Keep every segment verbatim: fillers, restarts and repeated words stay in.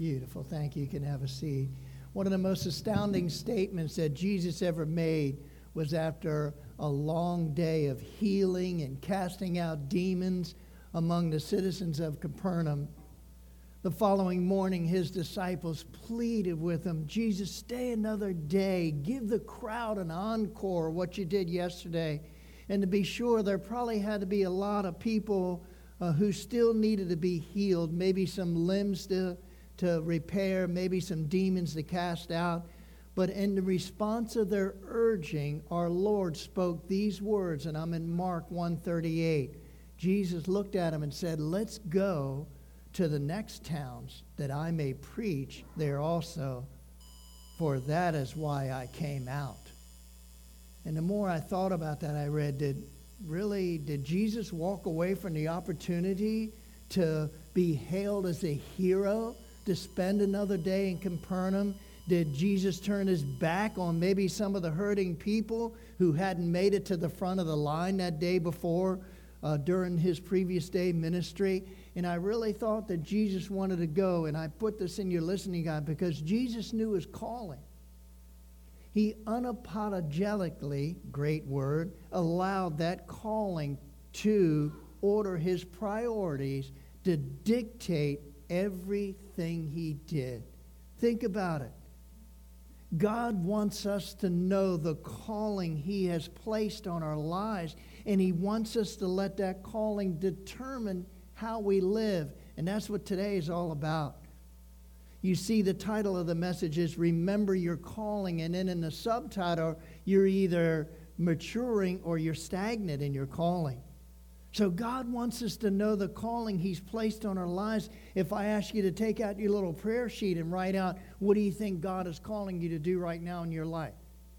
Beautiful. Thank you. You can have a seat. One of the most astounding statements that Jesus ever made was after a long day of healing and casting out demons among the citizens of Capernaum. The following morning, his disciples pleaded with him, Jesus, stay another day. Give the crowd an encore of what you did yesterday. And to be sure, there probably had to be a lot of people uh, who still needed to be healed, maybe some limbs to, to repair, maybe some demons to cast out. But in the response of their urging, our Lord spoke these words, and I'm in Mark one thirty-eight. Jesus looked at him and said, let's go to the next towns that I may preach there also, for that is why I came out. And the more I thought about that, I read, did really, did Jesus walk away from the opportunity to be hailed as a hero, to spend another day in Capernaum? Did Jesus turn his back on maybe some of the hurting people who hadn't made it to the front of the line that day before uh, during his previous day ministry? And I really thought that Jesus wanted to go, and I put this in your listening guide because Jesus knew his calling. He unapologetically, great word, allowed that calling to order his priorities, to dictate everything he did. Think about it. God wants us to know the calling he has placed on our lives, and he wants us to let that calling determine how we live. And that's what today is all about. You see, the title of the message is Remember Your Calling, and then in the subtitle, you're either maturing or you're stagnant in your calling. So God wants us to know the calling he's placed on our lives. If I ask you to take out your little prayer sheet and write out, what do you think God is calling you to do right now in your life?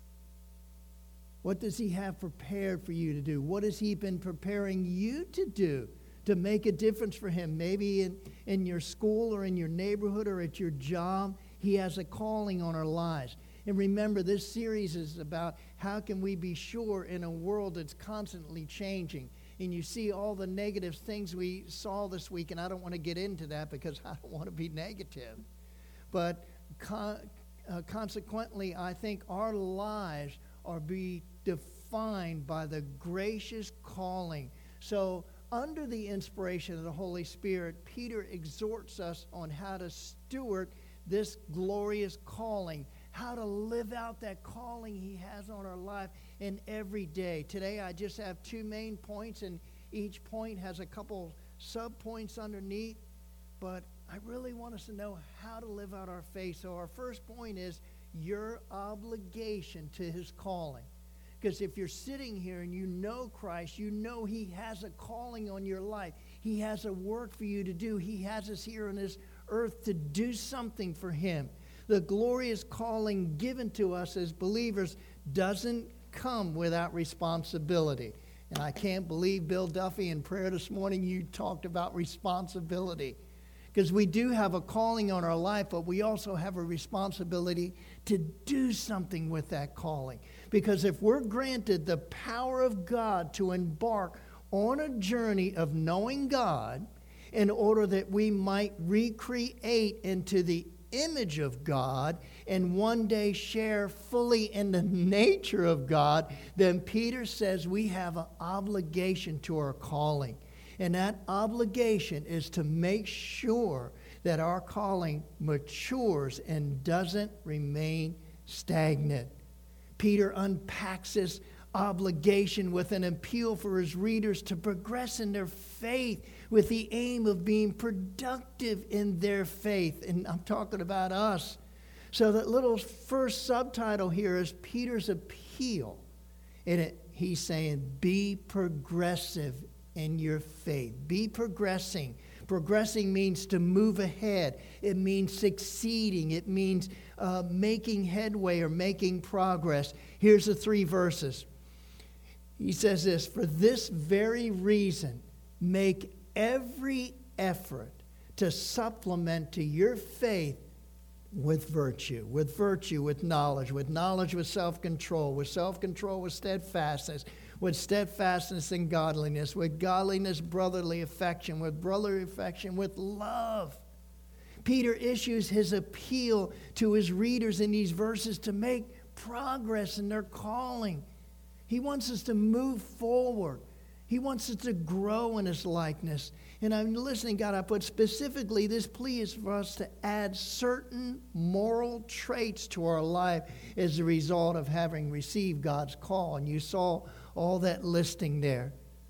What does he have prepared for you to do? What has he been preparing you to do to make a difference for him? Maybe in, in your school or in your neighborhood or at your job, he has a calling on our lives. And remember, this series is about how can we be sure in a world that's constantly changing. And you see all the negative things we saw this week, and I don't want to get into that because I don't want to be negative. But con- uh, consequently, I think our lives are be defined by the gracious calling. So under the inspiration of the Holy Spirit, Peter exhorts us on how to steward this glorious calling, how to live out that calling he has on our life in every day. Today I just have two main points, and each point has a couple sub-points underneath, but I really want us to know how to live out our faith. So our first point is your obligation to his calling. Because if you're sitting here and you know Christ, you know he has a calling on your life. He has a work for you to do. He has us here on this earth to do something for him. The glorious calling given to us as believers doesn't come without responsibility. And I can't believe, Bill Duffy, in prayer this morning, you talked about responsibility. Because we do have a calling on our life, but we also have a responsibility to do something with that calling. Because if we're granted the power of God to embark on a journey of knowing God in order that we might recreate into the image of God and one day share fully in the nature of God, then Peter says we have an obligation to our calling. And that obligation is to make sure that our calling matures and doesn't remain stagnant. Peter unpacks this obligation with an appeal for his readers to progress in their faith with the aim of being productive in their faith. And I'm talking about us. So that little first subtitle here is Peter's appeal. And it, he's saying, be progressive in your faith. Be progressing. Progressing means to move ahead. It means succeeding. It means uh, making headway or making progress. Here's the three verses. He says this, for this very reason, make every effort to supplement to your faith with virtue, with virtue, with knowledge, with knowledge, with self-control, with self-control, with steadfastness, with steadfastness and godliness, with godliness, brotherly affection, with brotherly affection, with love. Peter issues his appeal to his readers in these verses to make progress in their calling. He wants us to move forward. He wants us to grow in his likeness. And I'm listening, God, I put specifically this plea is for us to add certain moral traits to our life as a result of having received God's call. And you saw all that listing there.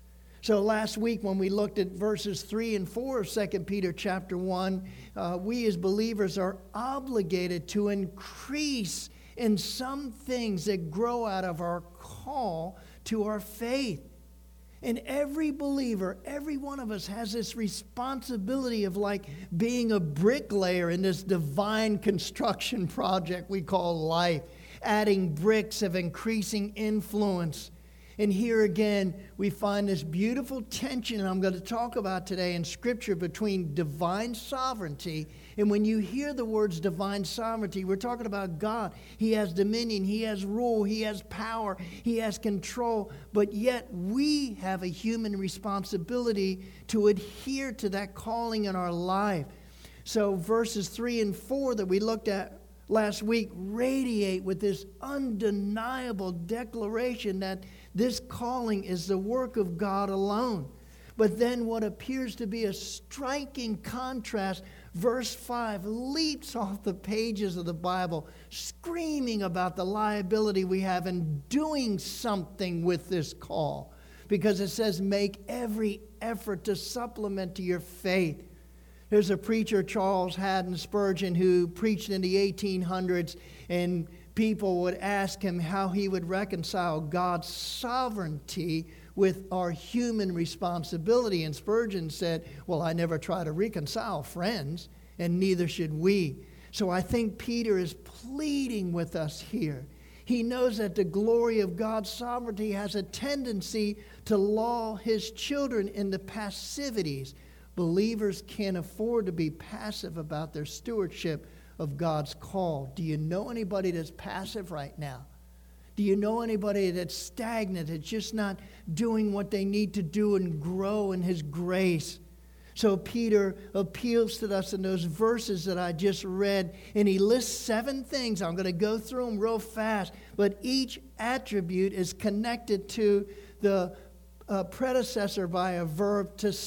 So last week when we looked at verses three and four of Second Peter chapter one, uh, we as believers are obligated to increase in some things that grow out of our call to our faith. And every believer, every one of us has this responsibility of like being a bricklayer in this divine construction project we call life, adding bricks of increasing influence. And here again, we find this beautiful tension, and I'm going to talk about today in Scripture, between divine sovereignty. And when you hear the words divine sovereignty, we're talking about God. He has dominion, He has rule, He has power, He has control. But yet we have a human responsibility to adhere to that calling in our life. So verses three and four that we looked at last week radiate with this undeniable declaration that this calling is the work of God alone. But then what appears to be a striking contrast, verse five leaps off the pages of the Bible, screaming about the liability we have in doing something with this call. Because it says, make every effort to supplement to your faith. There's a preacher, Charles Haddon Spurgeon, who preached in the eighteen hundreds, and people would ask him how he would reconcile God's sovereignty with our human responsibility. And Spurgeon said, well, I never try to reconcile friends, and neither should we. So I think Peter is pleading with us here. He knows that the glory of God's sovereignty has a tendency to lull his children into passivities. Believers can't afford to be passive about their stewardship of God's call. Do you know anybody that's passive right now? Do you know anybody that's stagnant, that's just not doing what they need to do and grow in His grace? So Peter appeals to us in those verses that I just read, and he lists seven things. I'm going to go through them real fast, but each attribute is connected to the uh, predecessor by a verb to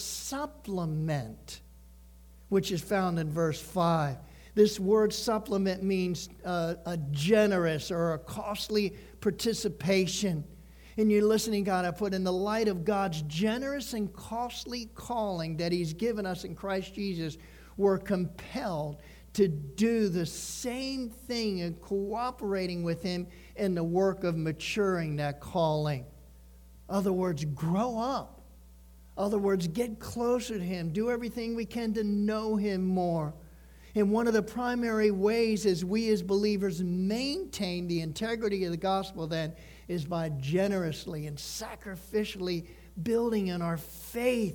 supplement, which is found in verse five. This word supplement means uh, a generous or a costly participation. And you're listening, God, I put in the light of God's generous and costly calling that He's given us in Christ Jesus, we're compelled to do the same thing and cooperating with Him in the work of maturing that calling. In other words, grow up. In other words, get closer to Him. Do everything we can to know Him more. And one of the primary ways as we as believers maintain the integrity of the gospel then is by generously and sacrificially building in our faith.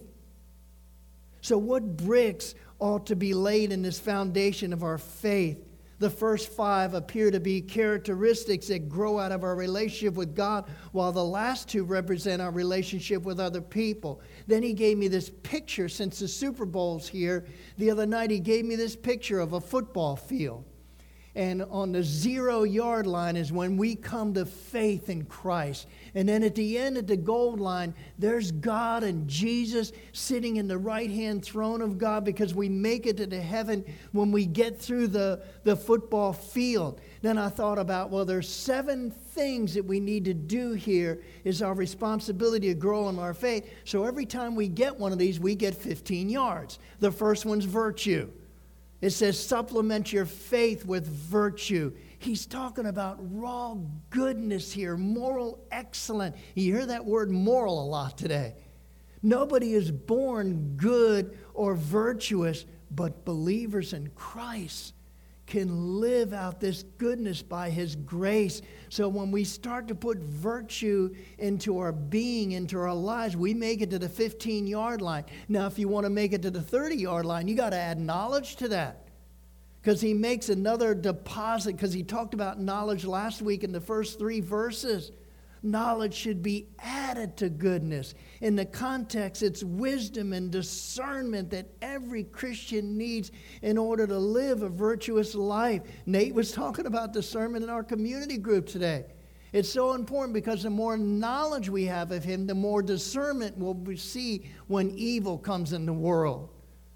So what bricks ought to be laid in this foundation of our faith? The first five appear to be characteristics that grow out of our relationship with God, while the last two represent our relationship with other people. Then he gave me this picture, since the Super Bowl's here. The other night he gave me this picture of a football field. And on the zero-yard line is when we come to faith in Christ. And then at the end, at the goal line, there's God and Jesus sitting in the right-hand throne of God, because we make it to the heaven when we get through the, the football field. Then I thought about, well, there's seven things that we need to do here is our responsibility to grow in our faith. So every time we get one of these, we get fifteen yards. The first one's virtue. It says supplement your faith with virtue. He's talking about raw goodness here, moral excellence. You hear that word moral a lot today. Nobody is born good or virtuous, but believers in Christ can live out this goodness by His grace. So when we start to put virtue into our being, into our lives, we make it to the fifteen-yard line. Now, if you want to make it to the thirty-yard line, you got to add knowledge to that. Because he makes another deposit, because he talked about knowledge last week in the first three verses. knowledge should be added to goodness. In the context, it's wisdom and discernment that every Christian needs in order to live a virtuous life. Nate was talking about discernment in our community group today. It's so important because the more knowledge we have of Him, the more discernment we'll see when evil comes in the world.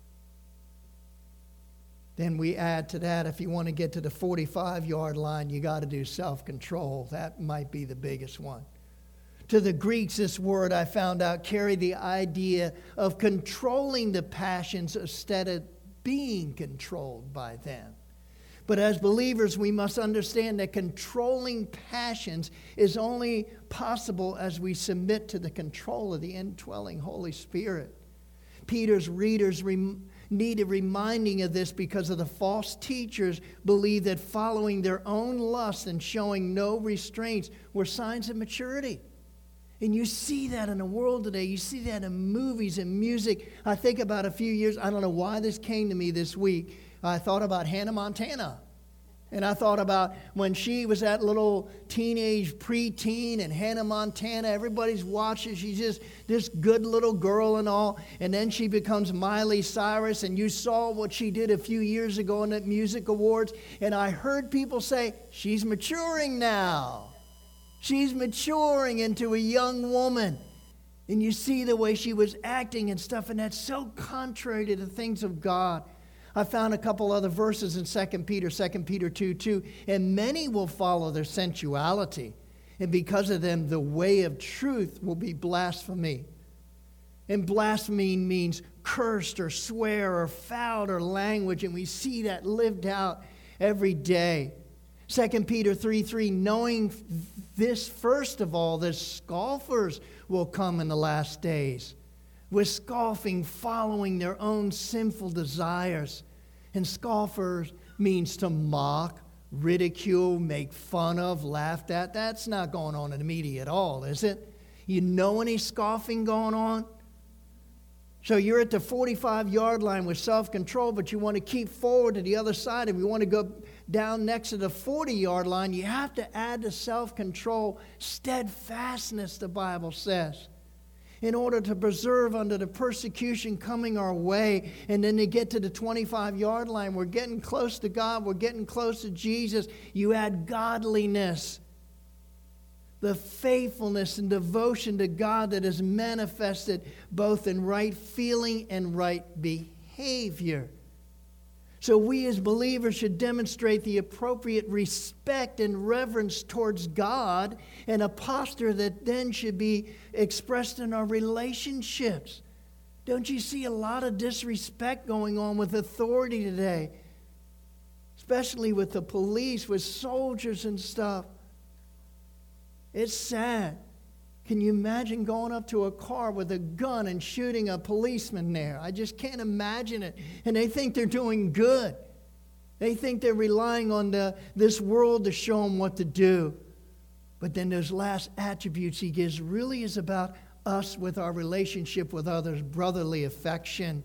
Then we add to that, if you want to get to the forty-five-yard line, you got to do self-control. That might be the biggest one. To the Greeks, this word I found out carried the idea of controlling the passions instead of being controlled by them. But as believers, we must understand that controlling passions is only possible as we submit to the control of the indwelling Holy Spirit. Peter's readers rem- need a reminding of this because of the false teachers believe that following their own lust and showing no restraints were signs of maturity. And you see that in the world today. You see that in movies and music. I think about a few years, I don't know why this came to me this week. I thought about Hannah Montana. And I thought about when she was that little teenage preteen and Hannah Montana, everybody's watching. She's just this good little girl and all. And then she becomes Miley Cyrus. And you saw what she did a few years ago in the music awards. And I heard people say, she's maturing now. She's maturing into a young woman. And you see the way she was acting and stuff. And that's so contrary to the things of God. I found a couple other verses in Second Peter, Second Peter two two. And many will follow their sensuality. And because of them, the way of truth will be blasphemy. And blasphemy means cursed or swear or foul or language. And we see that lived out every day. Second Peter three three, knowing this first of all, that scoffers will come in the last days, with scoffing following their own sinful desires. And scoffers means to mock, ridicule, make fun of, laughed at. That's not going on in the media at all, is it? You know any scoffing going on? So you're at the forty-five-yard line with self-control, but you want to keep forward to the other side. If you want to go down next to the forty-yard line, you have to add the self-control, steadfastness, the Bible says, in order to preserve under the persecution coming our way. And then to get to the twenty-five-yard line, we're getting close to God, we're getting close to Jesus. You add godliness, the faithfulness and devotion to God that is manifested both in right feeling and right behavior. So we as believers should demonstrate the appropriate respect and reverence towards God, and a posture that then should be expressed in our relationships. Don't you see a lot of disrespect going on with authority today? Especially with the police, with soldiers and stuff. It's sad. Can you imagine going up to a car with a gun and shooting a policeman there? I just can't imagine it. And they think they're doing good. They think they're relying on the, this world to show them what to do. But then those last attributes he gives really is about us with our relationship with others, brotherly affection.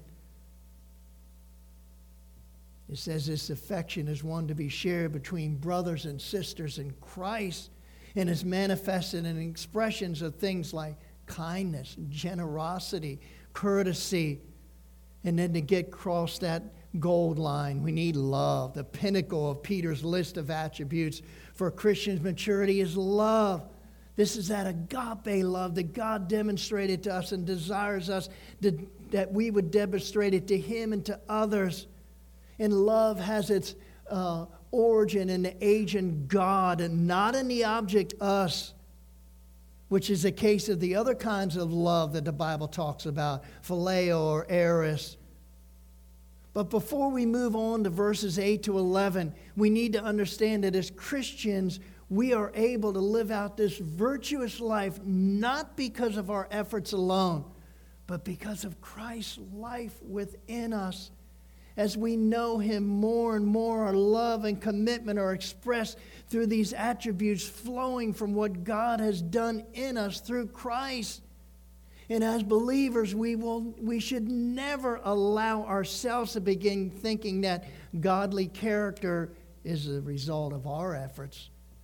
It says this affection is one to be shared between brothers and sisters in Christ, and is manifested in expressions of things like kindness, generosity, courtesy. And then to get across that gold line, we need love. The pinnacle of Peter's list of attributes for Christians' maturity is love. This is that agape love that God demonstrated to us and desires us to, that we would demonstrate it to Him and to others. And love has its uh, origin in the agent God and not in the object us, which is the case of the other kinds of love that the Bible talks about, phileo or eros. But before we move on to verses eight to eleven, we need to understand that as Christians, we are able to live out this virtuous life not because of our efforts alone, but because of Christ's life within us. As we know Him more and more, our love and commitment are expressed through these attributes flowing from what God has done in us through Christ. And as believers, we will we should never allow ourselves to begin thinking that godly character is the result of our efforts.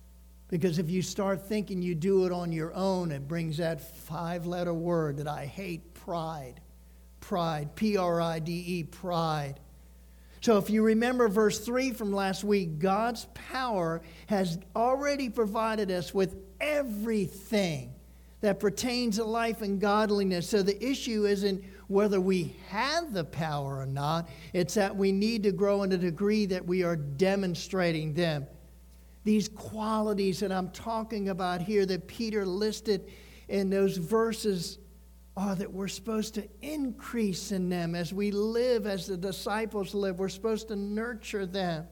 Because if you start thinking you do it on your own, it brings that five-letter word that I hate, pride. Pride, P R I D E, pride. So if you remember verse three from last week, God's power has already provided us with everything that pertains to life and godliness. So the issue isn't whether we have the power or not. It's that we need to grow in a degree that we are demonstrating them. These qualities that I'm talking about here that Peter listed in those verses are that we're supposed to increase in them as we live, as the disciples live. We're supposed to nurture them.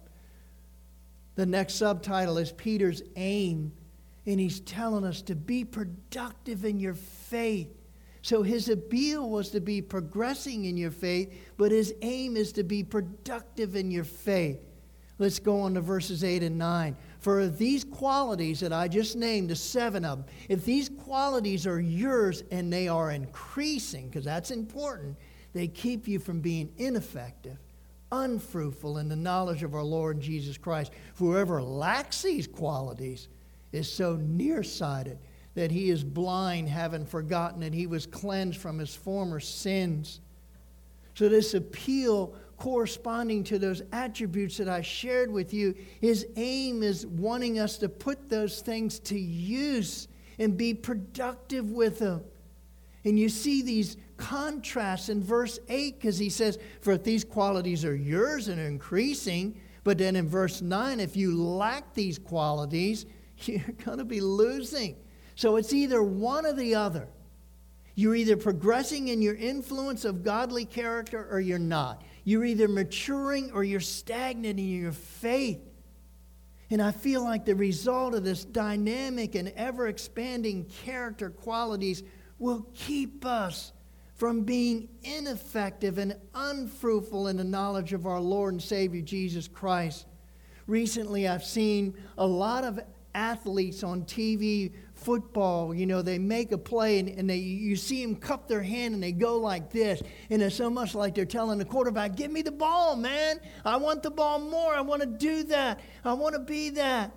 The next subtitle is Peter's aim, and he's telling us to be productive in your faith. So his appeal was to be progressing in your faith, but his aim is to be productive in your faith. Let's go on to verses eight and nine. For if these qualities that I just named, the seven of them, if these qualities are yours and they are increasing, because that's important, they keep you from being ineffective, unfruitful in the knowledge of our Lord Jesus Christ. For whoever lacks these qualities is so nearsighted that he is blind, having forgotten that he was cleansed from his former sins. So this appeal corresponding to those attributes that I shared with you, his aim is wanting us to put those things to use and be productive with them. And you see these contrasts in verse eight, because he says, for if these qualities are yours and are increasing, but then in verse nine, if you lack these qualities, you're going to be losing. So it's either one or the other. You're either progressing in your influence of godly character or you're not. You're either maturing or you're stagnant in your faith. And I feel like the result of this dynamic and ever-expanding character qualities will keep us from being ineffective and unfruitful in the knowledge of our Lord and Savior Jesus Christ. Recently, I've seen a lot of athletes on T V, football, you know, they make a play and, and they you see them cup their hand and they go like this. And it's so much like they're telling the quarterback, give me the ball, man. I want the ball more. I want to do that. I want to be that.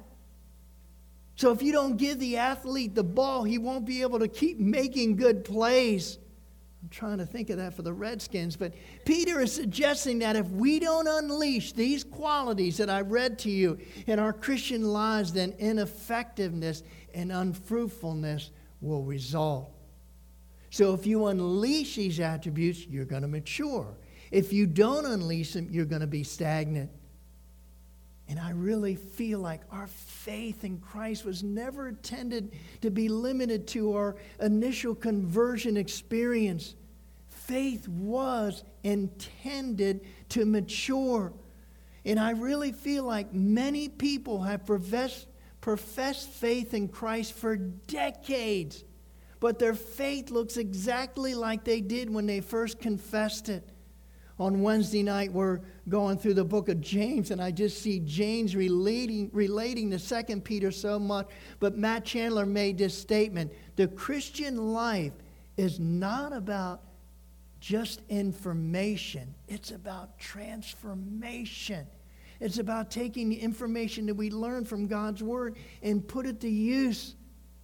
So if you don't give the athlete the ball, he won't be able to keep making good plays. I'm trying to think of that for the Redskins. But Peter is suggesting that if we don't unleash these qualities that I read to you in our Christian lives, then ineffectiveness and unfruitfulness will result. So if you unleash these attributes, you're going to mature. If you don't unleash them, you're going to be stagnant. And I really feel like our faith in Christ was never intended to be limited to our initial conversion experience. Faith was intended to mature. And I really feel like many people have professed, professed faith in Christ for decades, but their faith looks exactly like they did when they first confessed it. On Wednesday night, we're going through the book of James, and I just see James relating, relating to Second Peter so much. But Matt Chandler made this statement: the Christian life is not about just information. It's about transformation. It's about taking the information that we learn from God's Word and put it to use.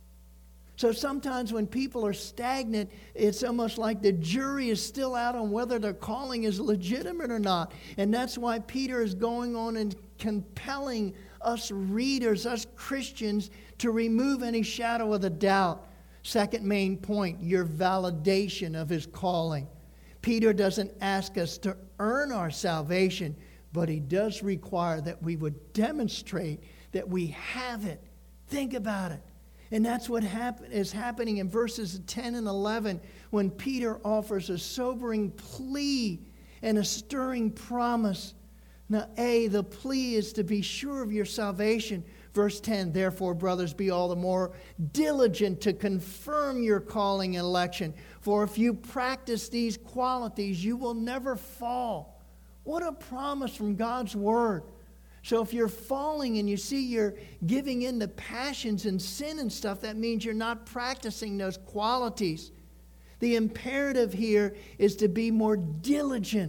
So sometimes when people are stagnant, it's almost like the jury is still out on whether their calling is legitimate or not. And that's why Peter is going on and compelling us readers, us Christians, to remove any shadow of the doubt. Second main point, your validation of his calling. Peter doesn't ask us to earn our salvation, but he does require that we would demonstrate that we have it. Think about it. And that's what happen, is happening in verses ten and eleven when Peter offers a sobering plea and a stirring promise. Now, A, the plea is to be sure of your salvation. Verse ten, therefore, brothers, be all the more diligent to confirm your calling and election. For if you practice these qualities, you will never fall. What a promise from God's Word. So if you're falling and you see you're giving in to passions and sin and stuff, that means you're not practicing those qualities. The imperative here is to be more diligent,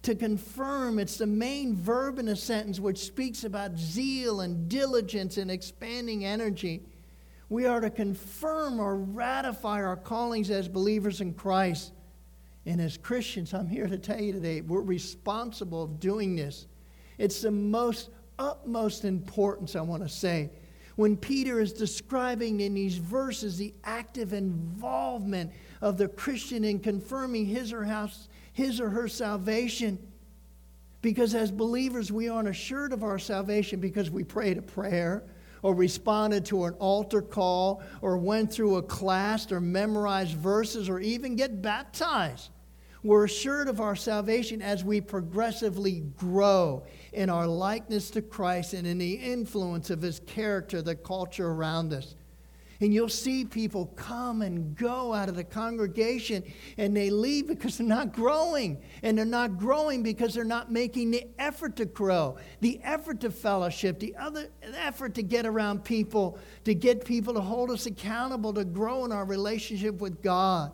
To confirm, it's the main verb in a sentence which speaks about zeal and diligence and expanding energy. We are to confirm or ratify our callings as believers in Christ. And as Christians, I'm here to tell you today, we're responsible of doing this. It's the most utmost importance, I want to say. When Peter is describing in these verses the active involvement of the Christian in confirming his or, house, his or her salvation. Because as believers, we aren't assured of our salvation because we prayed a prayer or responded to an altar call or went through a class or memorized verses or even get baptized. We're assured of our salvation as we progressively grow in our likeness to Christ and in the influence of His character, the culture around us. And you'll see people come and go out of the congregation and they leave because they're not growing. And they're not growing because they're not making the effort to grow, the effort to fellowship, the other the effort to get around people, to get people to hold us accountable, to grow in our relationship with God.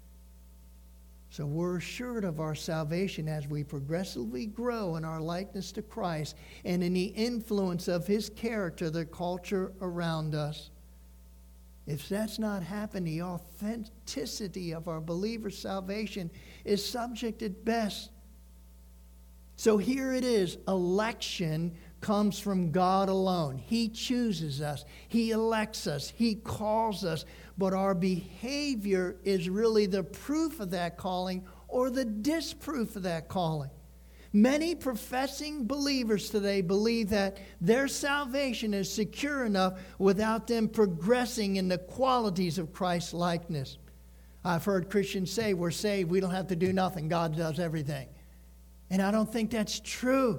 So we're assured of our salvation as we progressively grow in our likeness to Christ and in the influence of His character, the culture around us. If that's not happening, the authenticity of our believer's salvation is subject at best. So here it is. Election comes from God alone. He chooses us. He elects us. He calls us. But our behavior is really the proof of that calling or the disproof of that calling. Many professing believers today believe that their salvation is secure enough without them progressing in the qualities of Christ's likeness. I've heard Christians say, we're saved, we don't have to do nothing, God does everything. And I don't think that's true.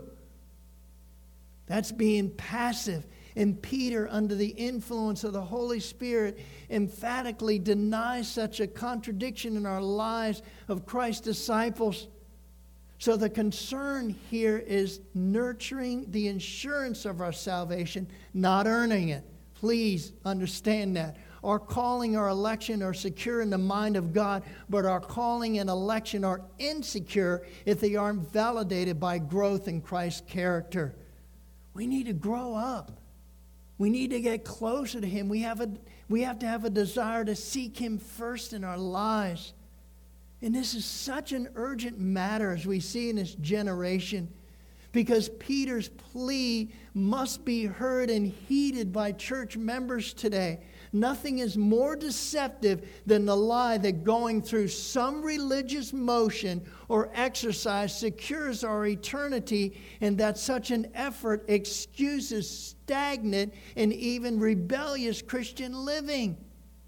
That's being passive. And Peter, under the influence of the Holy Spirit, emphatically denies such a contradiction in our lives of Christ's disciples. So the concern here is nurturing the assurance of our salvation, not earning it. Please understand that. Our calling, our election are secure in the mind of God, but our calling and election are insecure if they aren't validated by growth in Christ's character. We need to grow up. We need to get closer to Him. We have a, we have to have a desire to seek Him first in our lives. And this is such an urgent matter as we see in this generation, because Peter's plea must be heard and heeded by church members today. Nothing is more deceptive than the lie that going through some religious motion or exercise secures our eternity, and that such an effort excuses stagnant and even rebellious Christian living.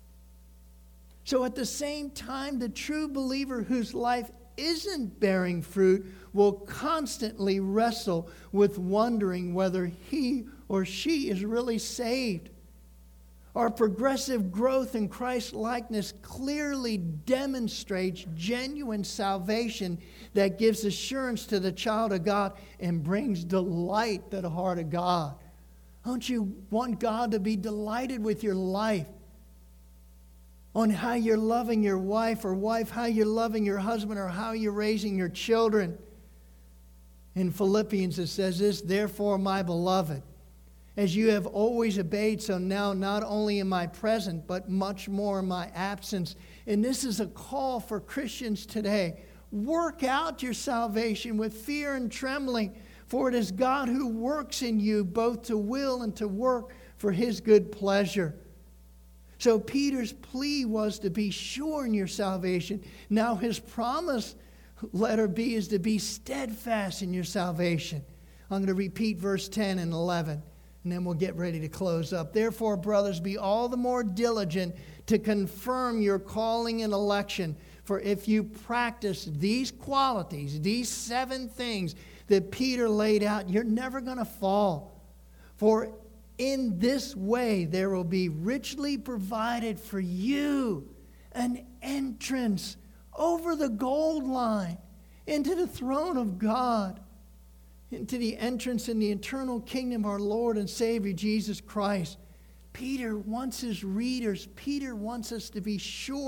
So at the same time, the true believer whose life isn't bearing fruit will constantly wrestle with wondering whether he or she is really saved. Our progressive growth in Christ's likeness clearly demonstrates genuine salvation that gives assurance to the child of God and brings delight to the heart of God. Don't you want God to be delighted with your life? On how you're loving your wife or wife, how you're loving your husband, or how you're raising your children. In Philippians it says this, therefore, my beloved, as you have always obeyed, so now not only in my present, but much more in my absence. And this is a call for Christians today. Work out your salvation with fear and trembling, for it is God who works in you both to will and to work for His good pleasure. So Peter's plea was to be sure in your salvation. Now his promise, letter B, is to be steadfast in your salvation. I'm going to repeat verse ten and eleven, and then we'll get ready to close up. Therefore, brothers, be all the more diligent to confirm your calling and election. For if you practice these qualities, these seven things that Peter laid out, you're never going to fall. For in this way, there will be richly provided for you an entrance over the gold line into the throne of God, into the entrance in the eternal kingdom of our Lord and Savior Jesus Christ. Peter wants his readers, Peter wants us to be sure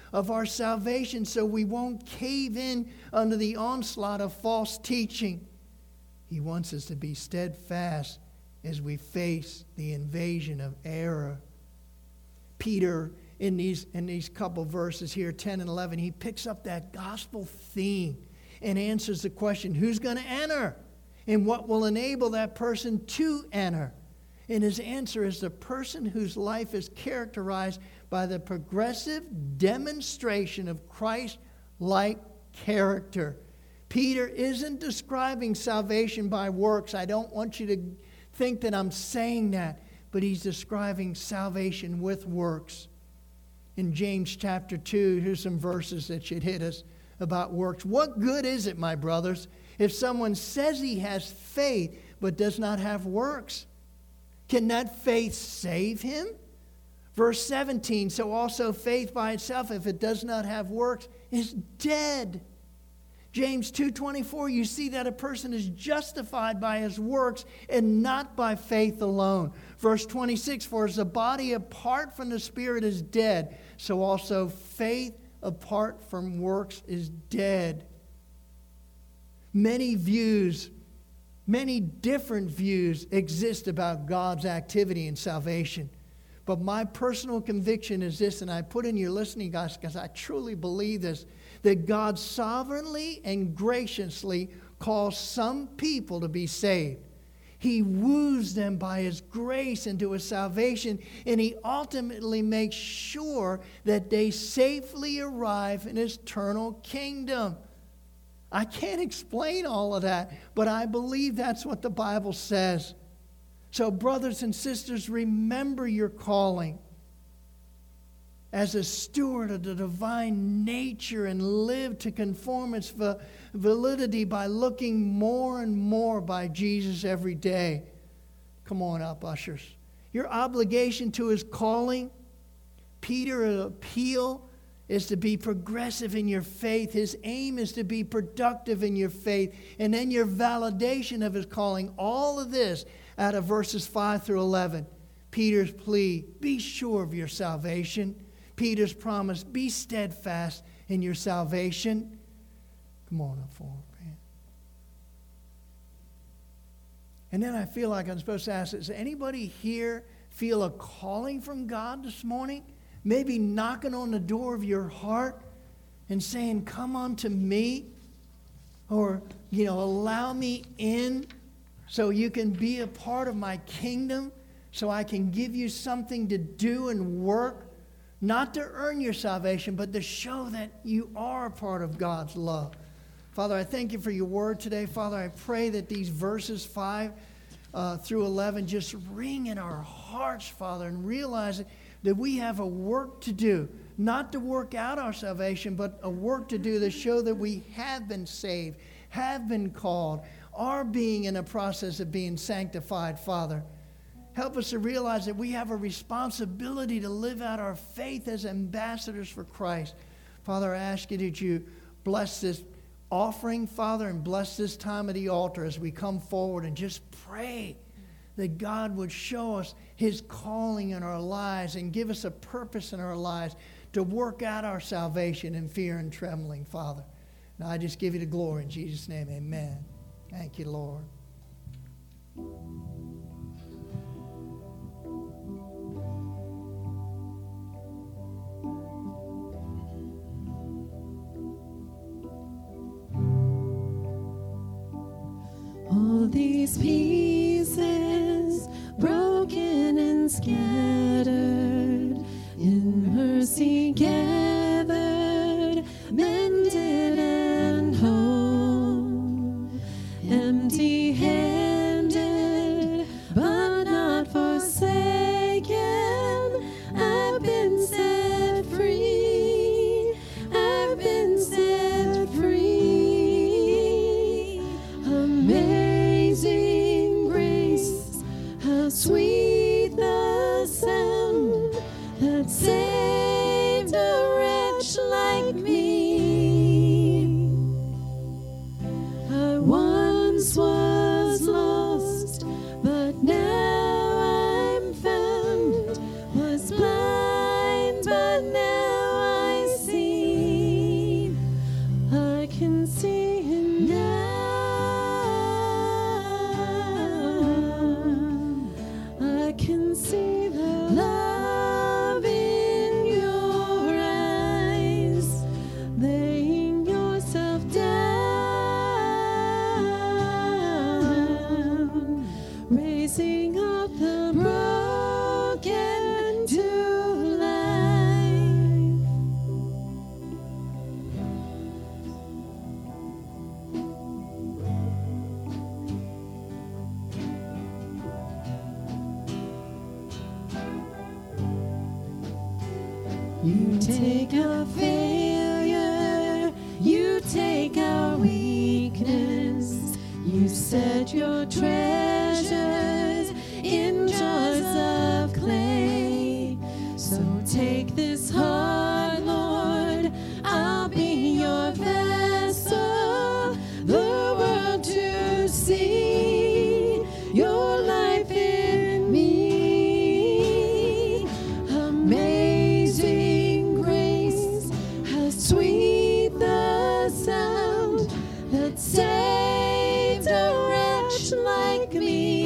of our salvation so we won't cave in under the onslaught of false teaching. He wants us to be steadfast as we face the invasion of error. Peter, in these, in these couple verses here, ten and eleven, he picks up that gospel theme and answers the question, who's going to enter? And what will enable that person to enter? And his answer is the person whose life is characterized by the progressive demonstration of Christ-like character. Peter isn't describing salvation by works. I don't want you to think that I'm saying that, but he's describing salvation with works. In James chapter two, here's some verses that should hit us about works. What good is it, my brothers, if someone says he has faith but does not have works? Can that faith save him? Verse seventeen, so also faith by itself, if it does not have works, is dead. James two twenty-four, you see that a person is justified by his works and not by faith alone. Verse twenty-six, for as the body apart from the spirit is dead, so also faith apart from works is dead. Many views, many different views exist about God's activity in salvation. But my personal conviction is this, and I put in your listening, guys, because I truly believe this, that God sovereignly and graciously calls some people to be saved. He woos them by His grace into His salvation, and He ultimately makes sure that they safely arrive in His eternal kingdom. I can't explain all of that, but I believe that's what the Bible says. So, brothers and sisters, remember your calling as a steward of the divine nature and live to conform its validity by looking more and more by Jesus every day. Come on up, ushers. Your obligation to His calling, Peter's appeal is to be progressive in your faith. His aim is to be productive in your faith. And then your validation of His calling. All of this out of verses five through eleven. Peter's plea, be sure of your salvation. Peter's promise, be steadfast in your salvation. Come on up forward, man. And then I feel like I'm supposed to ask, does anybody here feel a calling from God this morning? Maybe knocking on the door of your heart and saying, come unto me. Or, you know, allow me in so you can be a part of my kingdom, so I can give you something to do and work. Not to earn your salvation, but to show that you are a part of God's love. Father, I thank you for your word today. Father, I pray that these verses five uh, through eleven just ring in our hearts, Father, and realize that we have a work to do. Not to work out our salvation, but a work to do to show that we have been saved, have been called, are being in a process of being sanctified, Father. Help us to realize that we have a responsibility to live out our faith as ambassadors for Christ. Father, I ask you that you bless this offering, Father, and bless this time at the altar as we come forward and just pray that God would show us His calling in our lives and give us a purpose in our lives to work out our salvation in fear and trembling, Father. Now I just give you the glory in Jesus' name, amen. Thank you, Lord. All these pieces broken and scattered, in mercy gathered, mended and whole, empty-handed but not forsaken. I've been set free, I've been set free. Amazing grace, how sweet the sound that saved a You take our failure, you take our weakness, you set your treasures in jars of clay. So take this heart, Lord, I'll be your vessel, the world to see your life in me. Amazing grace, how sweet the sound that saved a wretch like me.